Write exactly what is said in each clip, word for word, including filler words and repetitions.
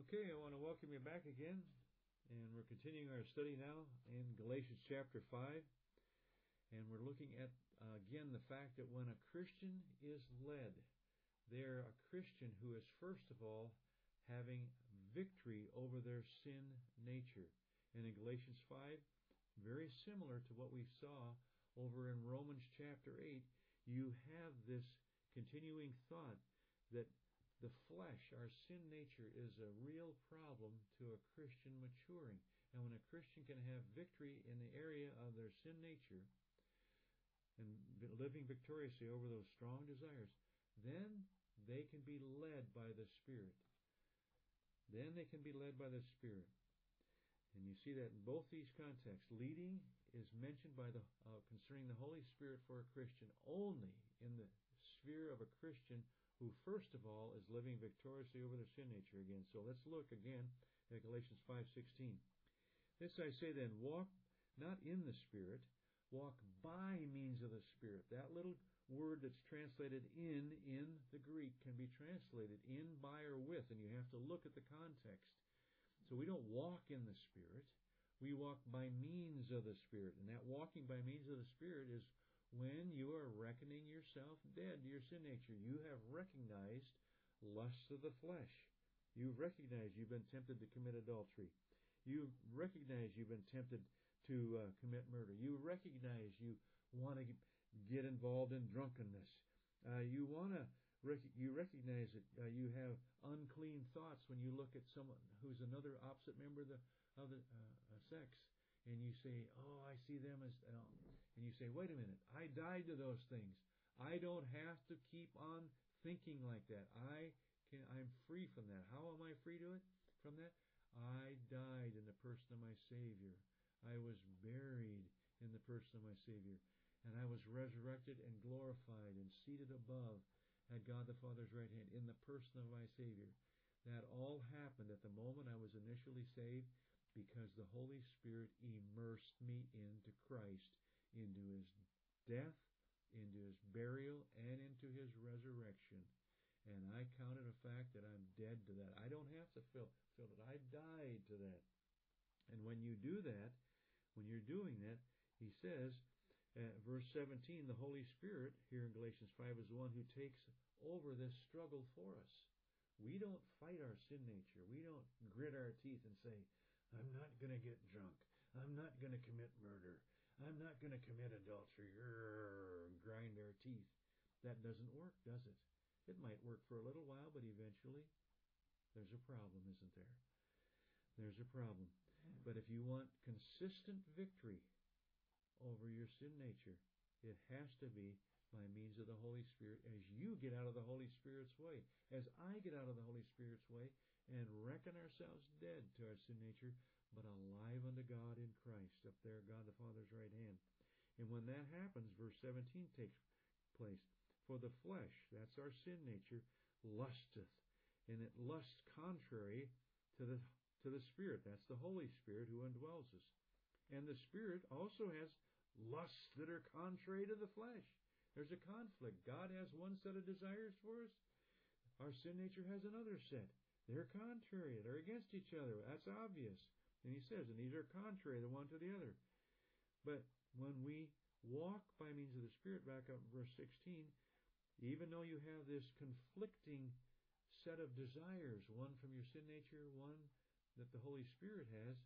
Okay, I want to welcome you back again, and we're continuing our study now in Galatians chapter five, and we're looking at, uh, again, the fact that when a Christian is led, they're a Christian who is, first of all, having victory over their sin nature. And in Galatians five, very similar to what we saw over in Romans chapter eight, you have this continuing thought that the flesh, our sin nature, is a real problem to a Christian maturing. And when a Christian can have victory in the area of their sin nature and living victoriously over those strong desires, then they can be led by the Spirit. Then they can be led by the Spirit. And you see that in both these contexts. Leading is mentioned by the uh, concerning the Holy Spirit for a Christian only in the sphere of a Christian who, first of all, is living victoriously over their sin nature again. So let's look again at Galatians five sixteen. This I say then, walk not in the Spirit, walk by means of the Spirit. That little word that's translated in, in the Greek, can be translated in, by, or with, and you have to look at the context. So we don't walk in the Spirit, we walk by means of the Spirit. And that walking by means of the Spirit is when you are reckoning yourself dead to your sin nature. You have recognized lusts of the flesh. You've recognized you've been tempted to commit adultery. You've recognized you've been tempted to uh, commit murder. You recognize you want to get involved in drunkenness. Uh, you want to rec- you recognize that uh, you have unclean thoughts when you look at someone who's another opposite member of the, of the uh, sex. And you say, oh, I see them as... Uh, and you say, wait a minute, I died to those things. I don't have to keep on thinking like that. I can, I'm free from that. How am I free to it? From that? I died in the person of my Savior. I was buried in the person of my Savior. And I was resurrected and glorified and seated above at God the Father's right hand in the person of my Savior. That all happened at the moment I was initially saved, because the Holy Spirit immersed me into Christ, into His death, into His burial, and into His resurrection. And I count it a fact that I'm dead to that. I don't have to feel, feel it. I died to that. And when you do that, when you're doing that, he says, uh, verse seventeen, the Holy Spirit, here in Galatians five, is the one who takes over this struggle for us. We don't fight our sin nature. We don't grit our teeth and say, I'm not going to get drunk. I'm not going to commit murder. I'm not going to commit adultery. Urgh, grind our teeth. That doesn't work, does it? It might work for a little while, but eventually there's a problem, isn't there? There's a problem. But if you want consistent victory over your sin nature, it has to be by means of the Holy Spirit, as you get out of the Holy Spirit's way, as I get out of the Holy Spirit's way, and reckon ourselves dead to our sin nature, but alive unto God in Christ, up there at God the Father's right hand. And when that happens, verse seventeen takes place. For the flesh, that's our sin nature, lusteth, and it lusts contrary to the to the Spirit. That's the Holy Spirit who indwells us. And the Spirit also has lusts that are contrary to the flesh. There's a conflict. God has one set of desires for us. Our sin nature has another set. They're contrary. They're against each other. That's obvious. And he says, and these are contrary the one to the other. But when we walk by means of the Spirit, back up in verse sixteen, even though you have this conflicting set of desires, one from your sin nature, one that the Holy Spirit has,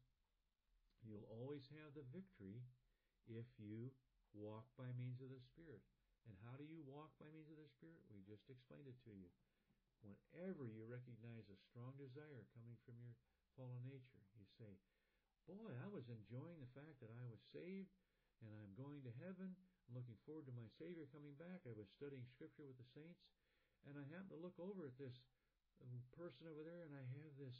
you'll always have the victory if you walk by means of the Spirit. And how do you walk by means of the Spirit? We just explained it to you. Whenever you recognize a strong desire coming from your fallen nature, you say, boy, I was enjoying the fact that I was saved and I'm going to heaven. I'm looking forward to my Savior coming back. I was studying Scripture with the saints, and I happened to look over at this person over there, and I have this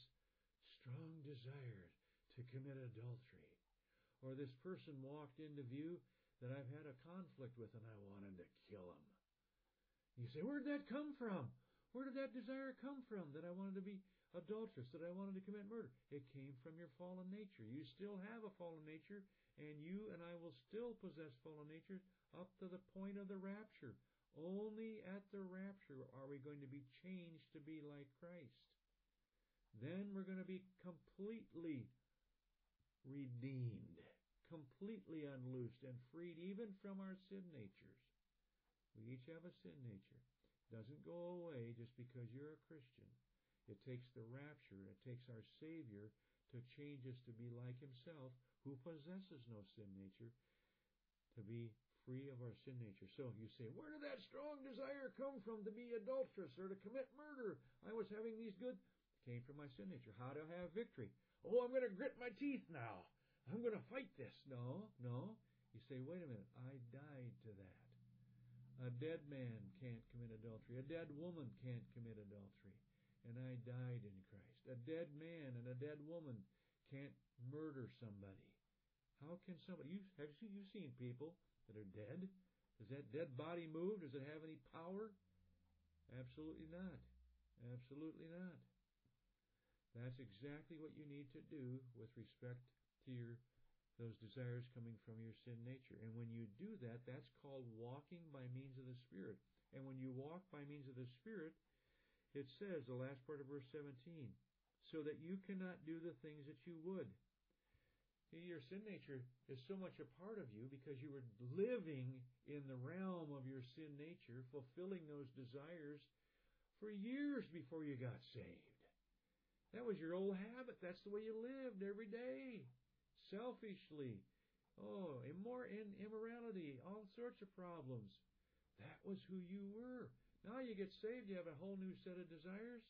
strong desire to commit adultery. Or this person walked into view that I've had a conflict with, and I wanted to kill him. You say, where did that come from? Where did that desire come from, that I wanted to be adulterous, that I wanted to commit murder? It came from your fallen nature. You still have a fallen nature, and you and I will still possess fallen nature up to the point of the rapture. Only at the rapture are we going to be changed to be like Christ. then we're going to be completely redeemed, completely unloosed and freed even from our sin natures. We each have a sin nature. It doesn't go away just because you're a Christian. It takes the rapture, it takes our Savior to change us to be like Himself, who possesses no sin nature, to be free of our sin nature. So you say, where did that strong desire come from to be adulterous or to commit murder? I was having these good... It came from my sin nature. How do I have victory? Oh, I'm going to grit my teeth now. I'm going to fight this. No, no. You say, wait a minute. I died to that. A dead man can't commit adultery. A dead woman can't commit adultery. And I died in Christ. A dead man and a dead woman can't murder somebody. How can somebody... You, have you seen people that are dead? Does that dead body move? Does it have any power? Absolutely not. Absolutely not. That's exactly what you need to do with respect to your those desires coming from your sin nature. And when you do that, that's called walking by means of the Spirit. And when you walk by means of the Spirit, it says, the last part of verse seventeen, so that you cannot do the things that you would. Your sin nature is so much a part of you because you were living in the realm of your sin nature, fulfilling those desires for years before you got saved. That was your old habit. That's the way you lived every day. Selfishly. Oh, immor- in immorality. All sorts of problems. That was who you were. Now you get saved, you have a whole new set of desires,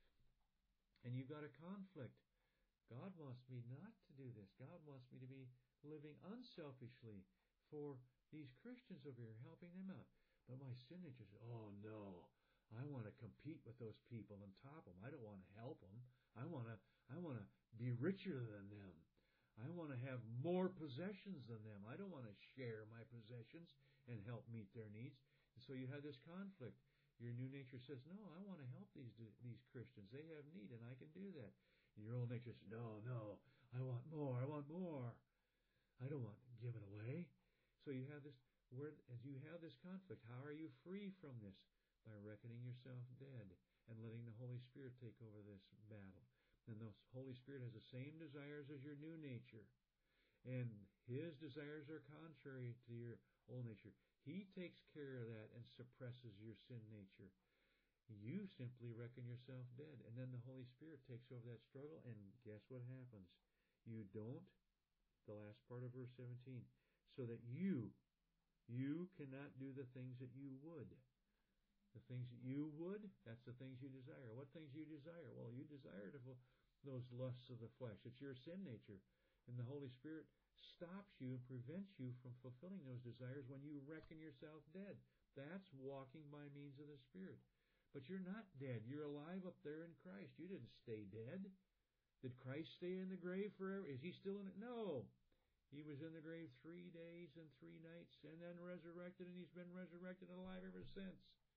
and you've got a conflict. God wants me not to do this. God wants me to be living unselfishly for these Christians over here, helping them out. But my sin nature says, oh no, I want to compete with those people and top them. I don't want to help them. I want to, I want to be richer than them. I want to have more possessions than them. I don't want to share my possessions and help meet their needs. And so you have this conflict. Your new nature says, no, I want to help these these Christians. They have need, and I can do that. And your old nature says, no, no, I want more. I want more. I don't want to give it away. So you have this, where as you have this conflict, how are you free from this? By reckoning yourself dead and letting the Holy Spirit take over this battle. And the Holy Spirit has the same desires as your new nature. And His desires are contrary to your old nature. He takes care of that and suppresses your sin nature. You simply reckon yourself dead. And then the Holy Spirit takes over that struggle, and guess what happens? You don't, the last part of verse seventeen, so that you, you cannot do the things that you would. The things that you would, that's the things you desire. What things you desire? Well, you desire to those lusts of the flesh. It's your sin nature. And the Holy Spirit stops you and prevents you from fulfilling those desires when you reckon yourself dead. That's walking by means of the Spirit. But you're not dead. You're alive up there in Christ. You didn't stay dead. Did Christ stay in the grave forever? Is He still in it? No. He was in the grave three days and three nights and then resurrected, and He's been resurrected and alive ever since.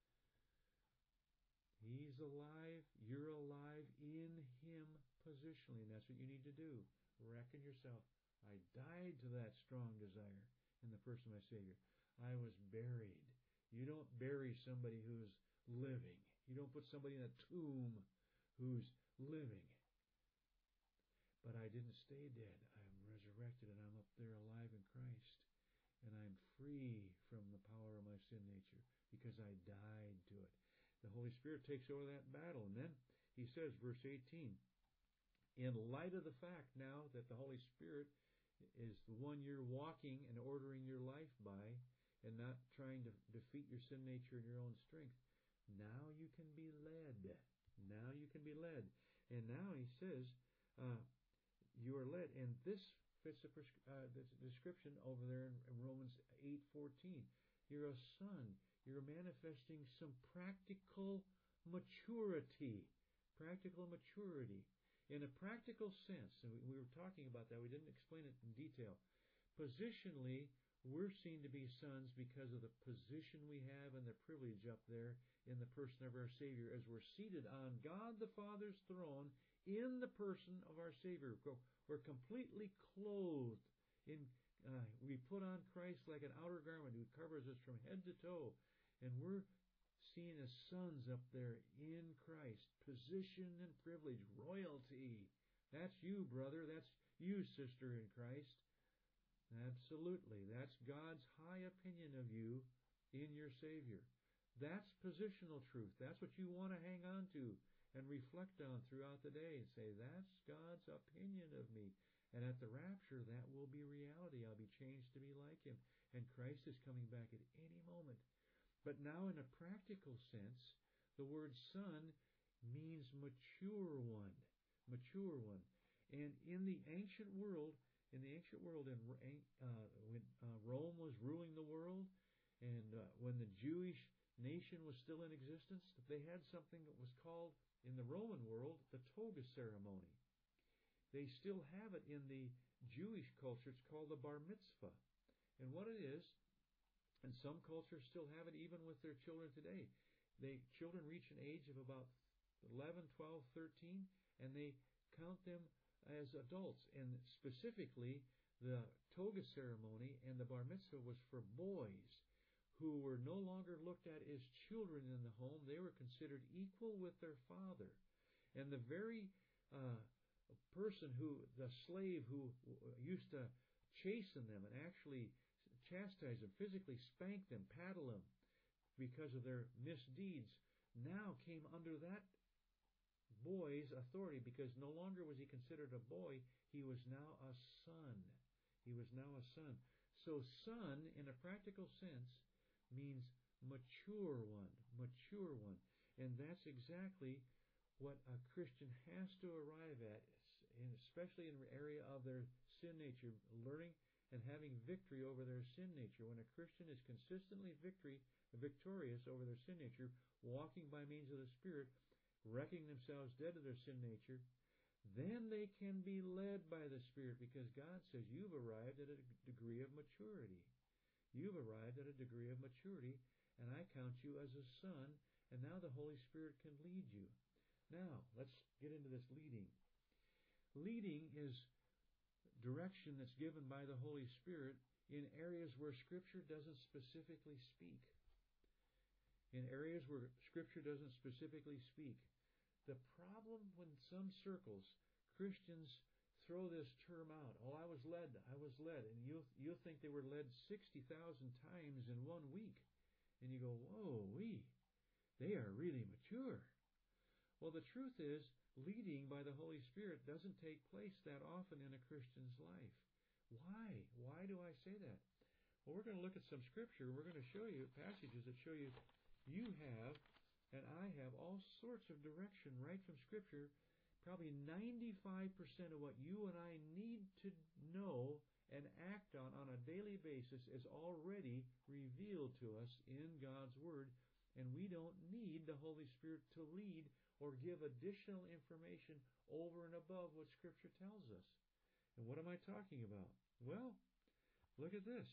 He's alive. You're alive in Him positionally, and that's what you need to do. Reckon yourself. I died to that strong desire in the person of my Savior. I was buried. You don't bury somebody who's living. You don't put somebody in a tomb who's living. But I didn't stay dead. I'm resurrected, and I'm up there alive in Christ. And I'm free from the power of my sin nature because I died to it. The Holy Spirit takes over that battle. And then He says, verse eighteen, in light of the fact now that the Holy Spirit is the one you're walking and ordering your life by and not trying to defeat your sin nature in your own strength, now you can be led. Now you can be led. And now He says, uh, you are led. And this fits the, uh, the description over there in, in Romans eight fourteen. You're a son. You're manifesting some practical maturity. Practical maturity. In a practical sense, and we, we were talking about that, we didn't explain it in detail. Positionally, we're seen to be sons because of the position we have and the privilege up there in the person of our Savior as we're seated on God the Father's throne in the person of our Savior. We're completely clothed. in. Uh, we put on Christ like an outer garment who covers us from head to toe. And we're seen as sons up there in Christ. Position and privilege, royalty. That's you, brother. That's you, sister in Christ. Absolutely. That's God's high opinion of you in your Savior. That's positional truth. That's what you want to hang on to and reflect on throughout the day and say, that's God's opinion of me. And at the rapture, that will be reality. I'll be changed to be like Him. And Christ is coming back at any moment. But now in a practical sense, the word son means mature one. Mature one. And in the ancient world, in the ancient world, in, uh, when uh, Rome was ruling the world, and uh, when the Jewish nation was still in existence, they had something that was called, in the Roman world, the toga ceremony. They still have it in the Jewish culture. It's called the bar mitzvah. And what it is, and some cultures still have it even with their children today. They children reach an age of about eleven, twelve, thirteen, and they count them as adults. And specifically, the toga ceremony and the bar mitzvah was for boys who were no longer looked at as children in the home. They were considered equal with their father. And the very uh, person who, the slave who used to chasten them and actually chastise them, physically spank them, paddle them because of their misdeeds, now came under that boy's authority, because no longer was he considered a boy, he was now a son. He was now a son. So son, in a practical sense, means mature one, mature one. And that's exactly what a Christian has to arrive at, especially in the area of their sin nature, learning and having victory over their sin nature. When a Christian is consistently victory, victorious over their sin nature, walking by means of the Spirit, reckoning themselves dead to their sin nature, then they can be led by the Spirit, because God says you've arrived at a degree of maturity. You've arrived at a degree of maturity, and I count you as a son, and now the Holy Spirit can lead you. Now, let's get into this leading. Leading is direction that's given by the Holy Spirit in areas where Scripture doesn't specifically speak. In areas where Scripture doesn't specifically speak. The problem when some circles, Christians throw this term out, oh, I was led, I was led, and you'll, you'll think they were led sixty thousand times in one week. And you go, whoa, we, they are really mature. Well, the truth is, leading by the Holy Spirit doesn't take place that often in a Christian's life. Why? Why do I say that? Well, we're going to look at some Scripture. We're going to show you passages that show you you have and I have all sorts of direction right from Scripture. Probably ninety-five percent of what you and I need to know and act on on a daily basis is already revealed to us in God's Word, and we don't need the Holy Spirit to lead or give additional information over and above what Scripture tells us. And what am I talking about? Well, look at this.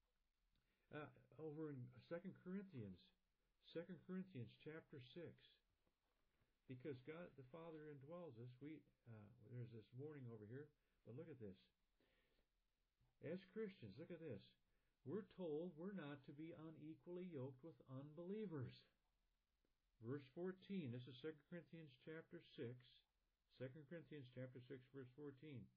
Uh, over in Second Corinthians, Second Corinthians chapter six. Because God the Father indwells us, we uh, there's this warning over here, but look at this. As Christians, look at this. We're told we're not to be unequally yoked with unbelievers. Verse fourteen, this is Second Corinthians chapter six. Second Corinthians chapter six, verse fourteen.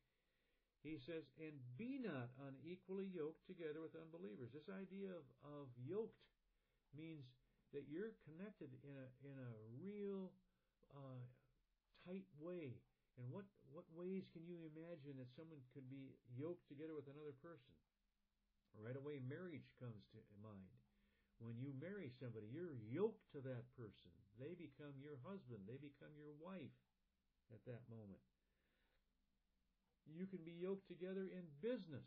He says, and be not unequally yoked together with unbelievers. This idea of, of yoked means that you're connected in a in a real uh, tight way. And what, what ways can you imagine that someone could be yoked together with another person? Right away, marriage comes to mind. When you marry somebody, you're yoked to that person. They become your husband. They become your wife at that moment. You can be yoked together in business.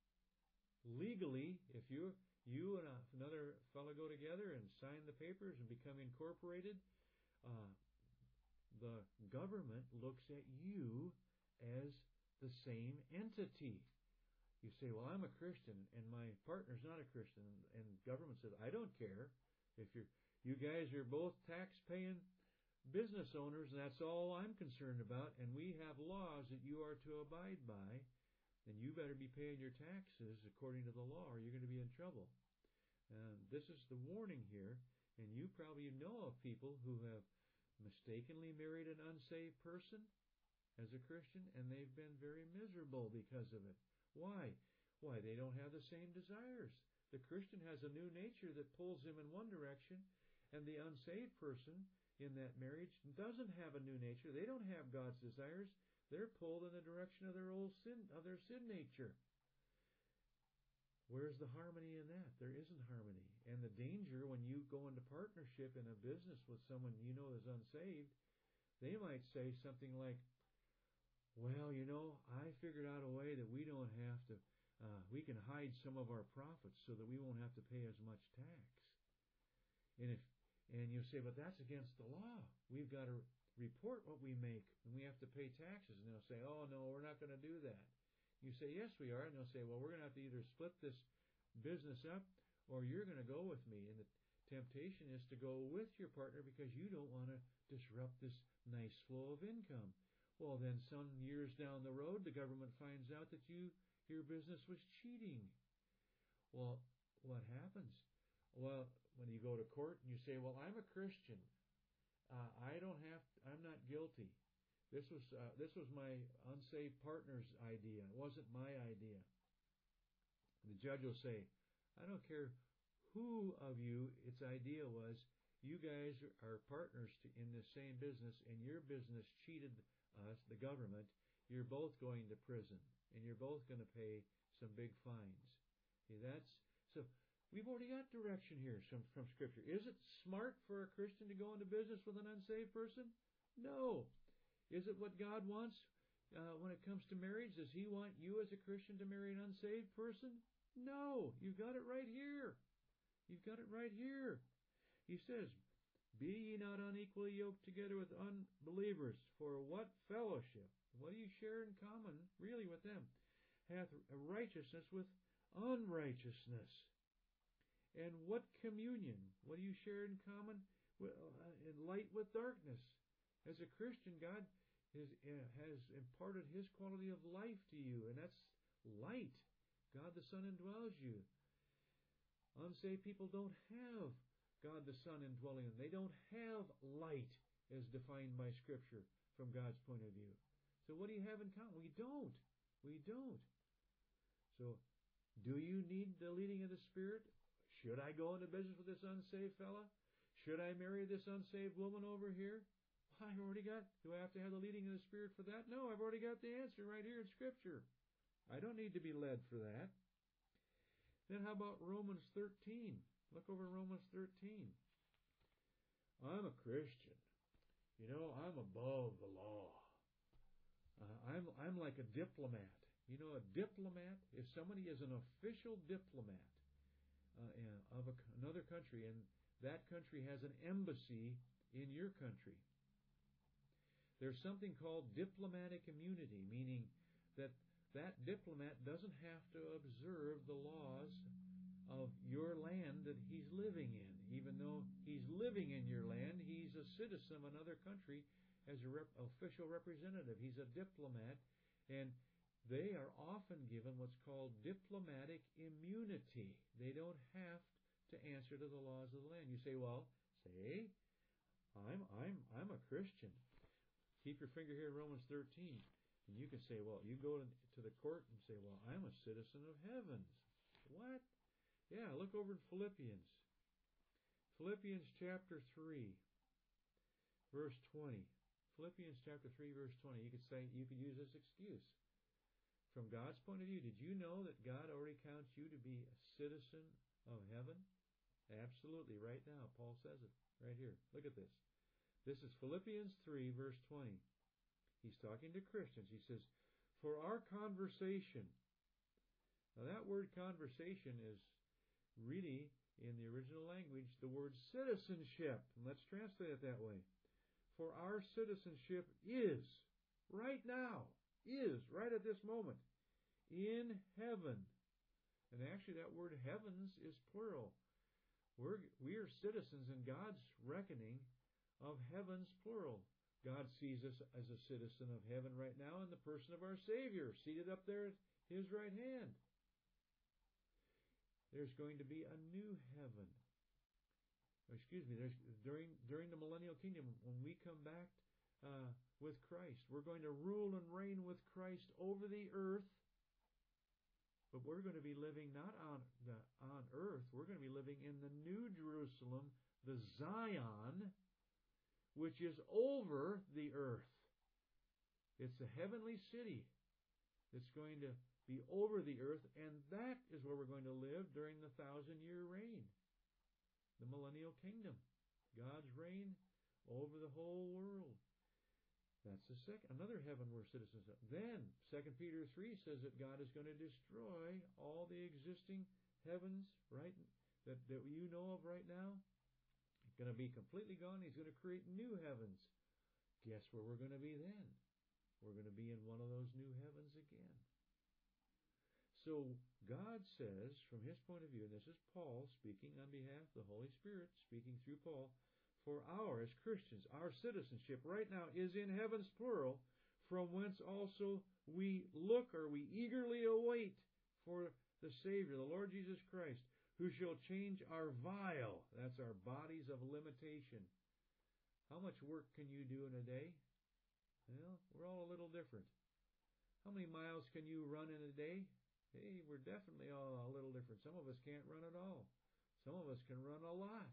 Legally, if you you and another fellow go together and sign the papers and become incorporated, uh, the government looks at you as the same entity. You say, well, I'm a Christian and my partner's not a Christian, and government says, I don't care. If you're, you guys are both tax-paying business owners, and that's all I'm concerned about, and we have laws that you are to abide by, then you better be paying your taxes according to the law, or you're going to be in trouble. And this is the warning here. And you probably know of people who have mistakenly married an unsaved person as a Christian, and they've been very miserable because of it. Why? Why, they don't have the same desires. The Christian has a new nature that pulls him in one direction, and the unsaved person in that marriage doesn't have a new nature. They don't have God's desires. They're pulled in the direction of their old sin, of their sin nature. Where's the harmony in that? There isn't harmony. And the danger when you go into partnership in a business with someone you know is unsaved, they might say something like, well, you know, I figured out a way that we don't have to, uh, we can hide some of our profits so that we won't have to pay as much tax. And if, and you say, but that's against the law. We've got to report what we make, and we have to pay taxes. And they'll say, oh, no, we're not going to do that. You say, yes, we are. And they'll say, well, we're going to have to either split this business up, or you're going to go with me. And the temptation is to go with your partner because you don't want to disrupt this nice flow of income. Well, then some years down the road, the government finds out that you your business was cheating. Well, what happens? Well, when you go to court and you say, well, I'm a Christian. Uh, I don't have, I'm not guilty. This was uh, this was my unsaved partner's idea. It wasn't my idea. The judge will say, I don't care who of you its idea was. You guys are partners to, in the same business, and your business cheated us, the government. You're both going to prison, and you're both going to pay some big fines. See, that's so. We've already got direction here from, from Scripture. Is it smart for a Christian to go into business with an unsaved person? No. Is it what God wants uh, when it comes to marriage? Does He want you as a Christian to marry an unsaved person? No. You've got it right here. You've got it right here. He says, be ye not unequally yoked together with unbelievers, for what fellowship, what do you share in common, really, with them, hath righteousness with unrighteousness? And what communion, what do you share in common, with, uh, in light with darkness? As a Christian, God is, uh, has imparted His quality of life to you, and that's light. God the Son indwells you. Unsaved people don't have God the Son indwelling them. They don't have light as defined by Scripture from God's point of view. So what do you have in common? We don't. We don't. So, do you need the leading of the Spirit? Should I go into business with this unsaved fella? Should I marry this unsaved woman over here? Well, I've already got, do I have to have the leading of the Spirit for that? No, I've already got the answer right here in Scripture. I don't need to be led for that. Then how about Romans thirteen? Look over Romans thirteen. I'm a Christian. You know, I'm above the law. Uh, I'm I'm like a diplomat. You know, a diplomat, if somebody is an official diplomat uh, of a, another country, and that country has an embassy in your country, there's something called diplomatic immunity, meaning that that diplomat doesn't have to observe the laws of your land that he's living in. Even though he's living in your land, he's a citizen of another country as a rep- official representative. He's a diplomat, and they are often given what's called diplomatic immunity. They don't have to answer to the laws of the land. You say, well, say, I'm I'm I'm a Christian. Keep your finger here in Romans thirteen. And you can say, well, you go to the court and say, well, I'm a citizen of heavens. What? Yeah, look over in Philippians. Philippians chapter three, verse twenty. Philippians chapter three, verse twenty. You could say, you could use this excuse. From God's point of view, did you know that God already counts you to be a citizen of heaven? Absolutely, right now. Paul says it right here. Look at this. This is Philippians three, verse twenty. He's talking to Christians. He says, for our conversation. Now that word conversation is really, in the original language, the word citizenship. And let's translate it that way. For our citizenship is, right now, is, right at this moment, in heaven. And actually that word heavens is plural. We're, we are citizens in God's reckoning of heavens, plural. God sees us as a citizen of heaven right now in the person of our Savior, seated up there at His right hand. There's going to be a new heaven excuse me, there's, during during the millennial kingdom, when we come back uh, with Christ, we're going to rule and reign with Christ over the earth. But we're going to be living not on the on earth. We're going to be living in the New Jerusalem, the Zion, which is over the earth. It's a heavenly city that's going to be over the earth, and that is where we're going to live during the thousand-year reign. The millennial kingdom. God's reign over the whole world. That's the second, another heaven we're citizens of. Then, Second Peter three says that God is going to destroy all the existing heavens, right, that, that you know of right now. It's going to be completely gone. He's going to create new heavens. Guess where we're going to be then? We're going to be in one of those new heavens again. So God says, from His point of view, and this is Paul speaking on behalf of the Holy Spirit, speaking through Paul, for our, as Christians, our citizenship right now is in heavens, plural, from whence also we look, or we eagerly await for the Savior, the Lord Jesus Christ, who shall change our vile, that's our bodies of limitation. How much work can you do in a day? Well, we're all a little different. How many miles can you run in a day? Hey, we're definitely all a little different. Some of us can't run at all. Some of us can run a lot.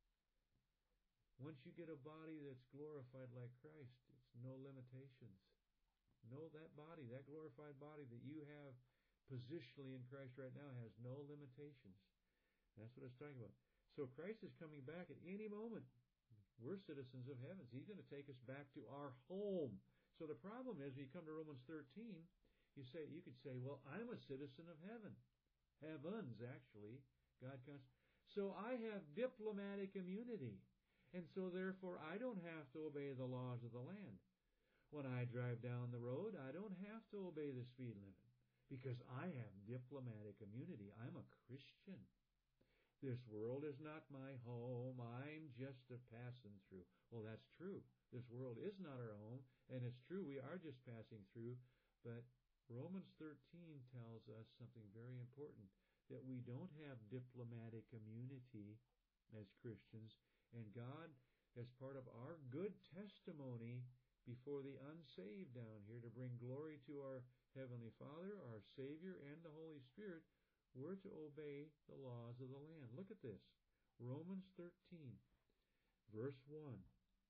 Once you get a body that's glorified like Christ, it's no limitations. No, that body, that glorified body that you have positionally in Christ right now has no limitations. That's what it's talking about. So Christ is coming back at any moment. We're citizens of heavens. He's going to take us back to our home. So the problem is, when you come to Romans thirteen, you say you could say, well, I'm a citizen of heaven. Heavens, actually. God comes. So I have diplomatic immunity. And so therefore I don't have to obey the laws of the land. When I drive down the road, I don't have to obey the speed limit. Because I have diplomatic immunity. I'm a Christian. This world is not my home. I'm just a passing through. Well, that's true. This world is not our home. And it's true, we are just passing through. But Romans thirteen tells us something very important. That we don't have diplomatic immunity as Christians. And God, as part of our good testimony before the unsaved down here, to bring glory to our Heavenly Father, our Savior, and the Holy Spirit, we're to obey the laws of the land. Look at this. Romans thirteen, verse one.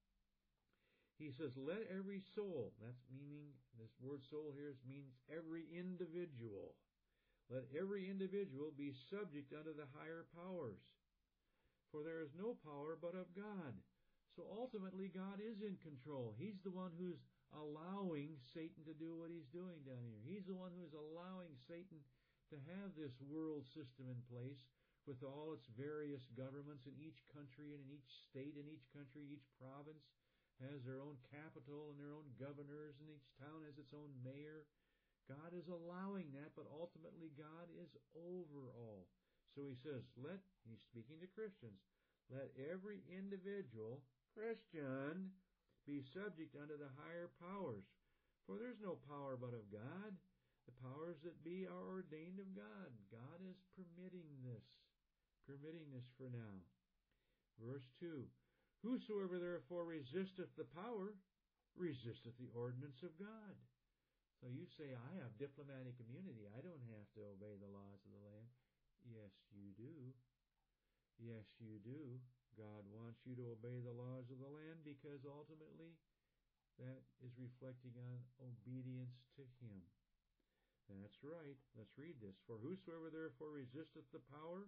He says, let every soul, that's meaning, this word soul here means every individual. Let every individual be subject unto the higher powers. For there is no power but of God. So ultimately God is in control. He's the one who's allowing Satan to do what he's doing down here. He's the one who's allowing Satan to have this world system in place with all its various governments in each country and in each state, in each country, each province has their own capital and their own governors, and each town has its own mayor. God is allowing that, but ultimately God is over all. So he says, let, he's speaking to Christians, let every individual Christian be subject unto the higher powers. For there's no power but of God. The powers that be are ordained of God. God is permitting this, permitting this for now. Verse two, whosoever therefore resisteth the power, resisteth the ordinance of God. So you say, I have diplomatic immunity. I don't have to obey the laws of the land. Yes, you do. Yes, you do. God wants you to obey the laws of the land because ultimately that is reflecting on obedience to Him. That's right. Let's read this. For whosoever therefore resisteth the power,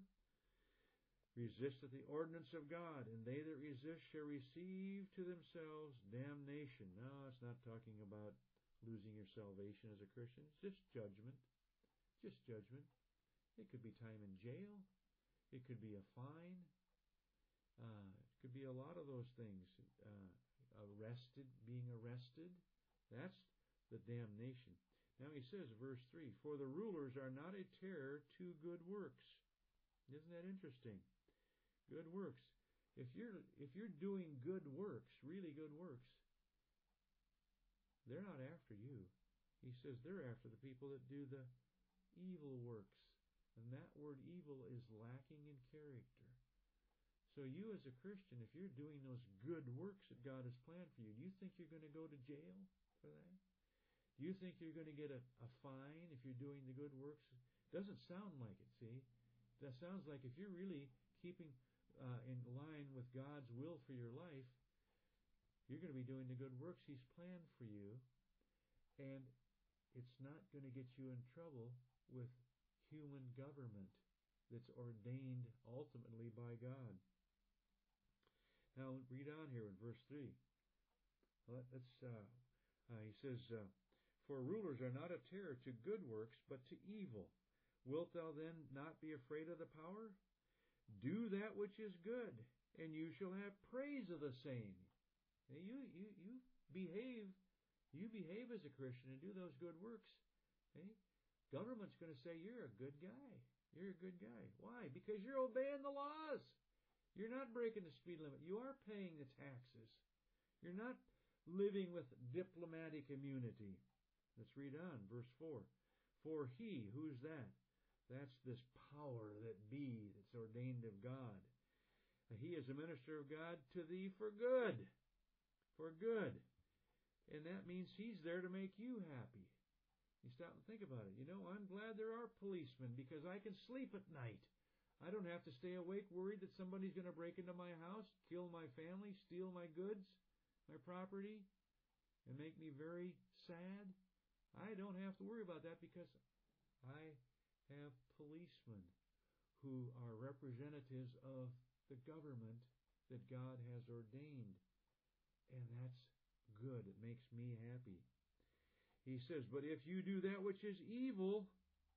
resisteth the ordinance of God, and they that resist shall receive to themselves damnation. No, it's not talking about losing your salvation as a Christian. It's just judgment. Just judgment. It could be time in jail. It could be a fine. Uh, it could be a lot of those things. Uh, arrested, being arrested. That's the damnation. Now he says, verse three, for the rulers are not a terror to good works. Isn't that interesting? Good works. If you're if you're doing good works, really good works, they're not after you. He says they're after the people that do the evil works. And that word evil is lacking in character. So you as a Christian, if you're doing those good works that God has planned for you, do you think you're going to go to jail for that? Do you think you're going to get a, a fine if you're doing the good works? Doesn't sound like it, see? That sounds like if you're really keeping uh, in line with God's will for your life, you're going to be doing the good works He's planned for you, and it's not going to get you in trouble with human government that's ordained ultimately by God. Now read on here in verse three. Let's. Uh, uh, he says, uh, "For rulers are not a terror to good works, but to evil. Wilt thou then not be afraid of the power? Do that which is good, and you shall have praise of the same." You you you behave, you behave as a Christian and do those good works. Okay? Government's going to say you're a good guy. You're a good guy. Why? Because you're obeying the laws. You're not breaking the speed limit. You are paying the taxes. You're not living with diplomatic immunity. Let's read on, verse four. "For he," who's that? That's this power that be, that's ordained of God. "He is a minister of God to thee for good." For good. And that means He's there to make you happy. You stop and think about it. You know, I'm glad there are policemen because I can sleep at night. I don't have to stay awake worried that somebody's going to break into my house, kill my family, steal my goods, my property, and make me very sad. I don't have to worry about that because I have policemen who are representatives of the government that God has ordained. And that's good. It makes me happy. He says, "But if you do that which is evil,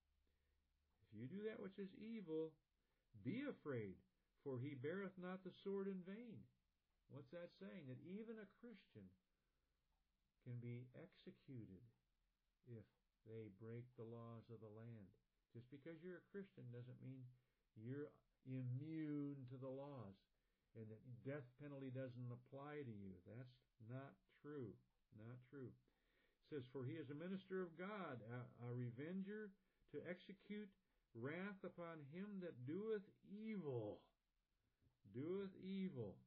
if you do that which is evil, be afraid, for he beareth not the sword in vain." What's that saying? That even a Christian can be executed if they break the laws of the land. Just because you're a Christian doesn't mean you're immune to the laws and that death penalty doesn't apply to you. That's not true. Not true. It says, "For he is a minister of God, a, a revenger to execute wrath upon him that doeth evil." Doeth evil.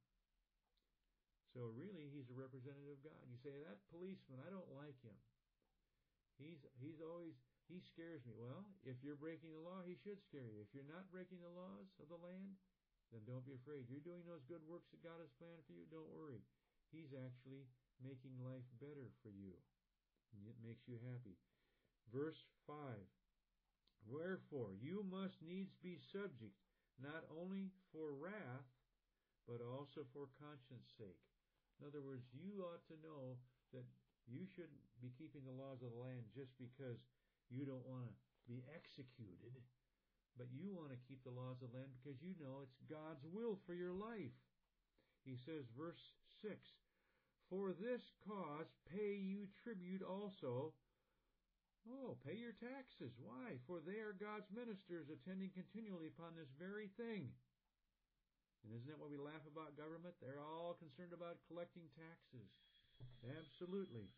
So really, he's a representative of God. You say, "That policeman, I don't like him. He's he's always, he scares me." Well, if you're breaking the law, he should scare you. If you're not breaking the laws of the land, then don't be afraid. You're doing those good works that God has planned for you. Don't worry. He's actually making life better for you. And it makes you happy. Verse five. "Wherefore you must needs be subject, not only for wrath, but also for conscience sake." In other words, you ought to know that you shouldn't be keeping the laws of the land just because you don't want to be executed. But you want to keep the laws of the land because you know it's God's will for your life. He says, verse six, "For this cause pay you tribute also." Oh, pay your taxes. Why? "For they are God's ministers, attending continually upon this very thing." And isn't that what we laugh about government? They're all concerned about collecting taxes. Absolutely.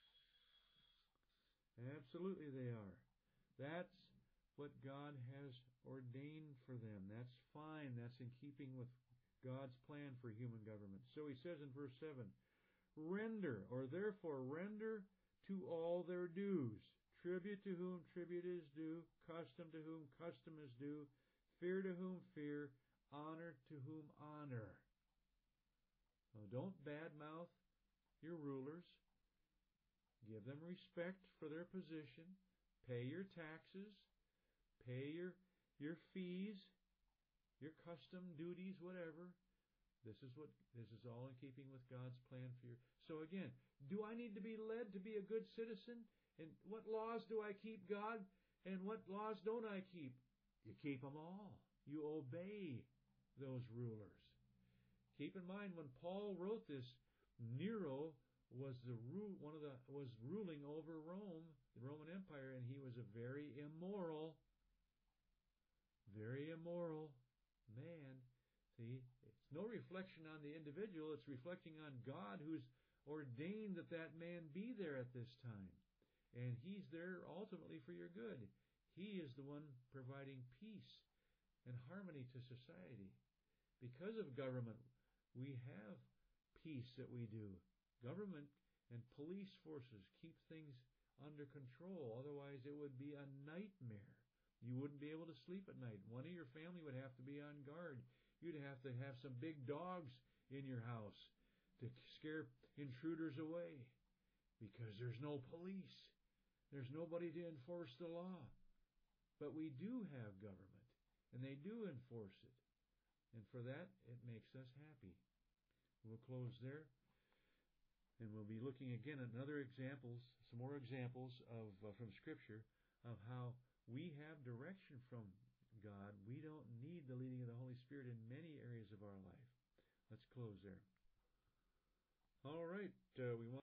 Absolutely they are. That's what God has ordained for them. That's fine. That's in keeping with God's plan for human government. So he says in verse seven, "Render, or therefore render to all their dues. Tribute to whom tribute is due, custom to whom custom is due, fear to whom fear, honor to whom honor." Now, don't badmouth your rulers. Give them respect for their position. Pay your taxes. Pay your, your fees, your custom duties, whatever. This is what this is all in keeping with God's plan for you. So again, do I need to be led to be a good citizen? And what laws do I keep, God? And what laws don't I keep? You keep them all. You obey those rulers. Keep in mind, when Paul wrote this, Nero was the ru- one of the was ruling over Rome, the Roman Empire, and he was a very immoral, very immoral man. See, it's no reflection on the individual, it's reflecting on God, who's ordained that that man be there at this time. And He's there ultimately for your good. He is the one providing peace and harmony to society. because of government, we have peace that we do. Government and police forces keep things under control. Otherwise, it would be a nightmare. You wouldn't be able to sleep at night. One of your family would have to be on guard. You'd have to have some big dogs in your house to scare intruders away, because there's no police. There's nobody to enforce the law. But we do have government, and they do enforce it. And for that, it makes us happy. We'll close there. And we'll be looking again at other examples, some more examples of uh, from Scripture of how we have direction from God. We don't need the leading of the Holy Spirit in many areas of our life. Let's close there. All right. Uh, we want